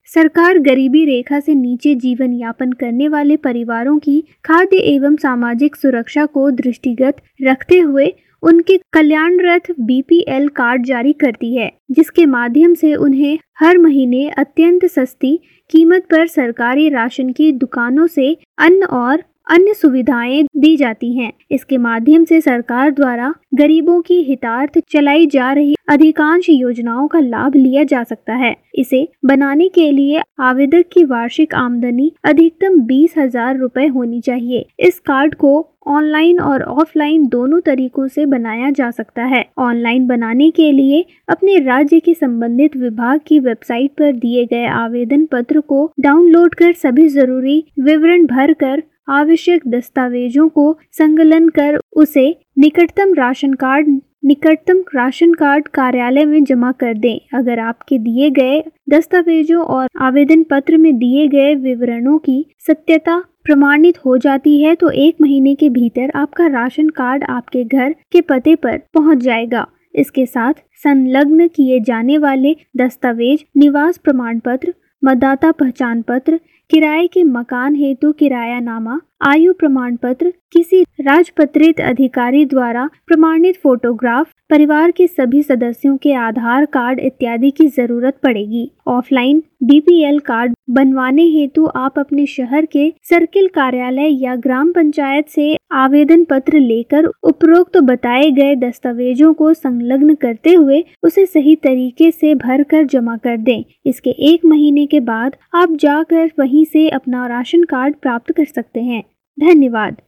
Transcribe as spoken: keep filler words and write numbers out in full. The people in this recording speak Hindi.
सरकार गरीबी रेखा से नीचे जीवन यापन करने वाले परिवारों की खाद्य एवं सामाजिक सुरक्षा को दृष्टिगत रखते हुए उनके कल्याण रथ बी पी एल कार्ड जारी करती है, जिसके माध्यम से उन्हें हर महीने अत्यंत सस्ती कीमत पर सरकारी राशन की दुकानों से अन्न और अन्य सुविधाएं दी जाती हैं। इसके माध्यम से सरकार द्वारा गरीबों की हितार्थ चलाई जा रही अधिकांश योजनाओं का लाभ लिया जा सकता है। इसे बनाने के लिए आवेदक की वार्षिक आमदनी अधिकतम बीस हजार रुपए होनी चाहिए। इस कार्ड को ऑनलाइन और ऑफलाइन दोनों तरीकों से बनाया जा सकता है। ऑनलाइन बनाने के लिए अपने राज्य के संबंधित विभाग की वेबसाइट पर दिए गए आवेदन पत्र को डाउनलोड कर सभी जरूरी विवरण भर कर आवश्यक दस्तावेजों को संकलन कर उसे निकटतम राशन कार्ड निकटतम राशन कार्ड कार्यालय में जमा कर दें। अगर आपके दिए गए दस्तावेजों और आवेदन पत्र में दिए गए विवरणों की सत्यता प्रमाणित हो जाती है तो एक महीने के भीतर आपका राशन कार्ड आपके घर के पते पर पहुंच जाएगा। इसके साथ संलग्न किए जाने वाले दस्तावेज निवास प्रमाण पत्र, मतदाता पहचान पत्र, किराए के मकान हेतु किरायानामा, आयु प्रमाण पत्र, किसी राजपत्रित अधिकारी द्वारा प्रमाणित फोटोग्राफ, परिवार के सभी सदस्यों के आधार कार्ड इत्यादि की जरूरत पड़ेगी। Offline B P L card बनवाने हेतु आप अपने शहर के सर्किल कार्यालय या ग्राम पंचायत से आवेदन पत्र लेकर उपरोक्त तो बताए गए दस्तावेजों को संलग्न करते हुए उसे सही तरीके से भर कर जमा कर दें। इसके एक महीने के बाद आप जाकर वहीं से अपना राशन कार्ड प्राप्त कर सकते हैं। धन्यवाद।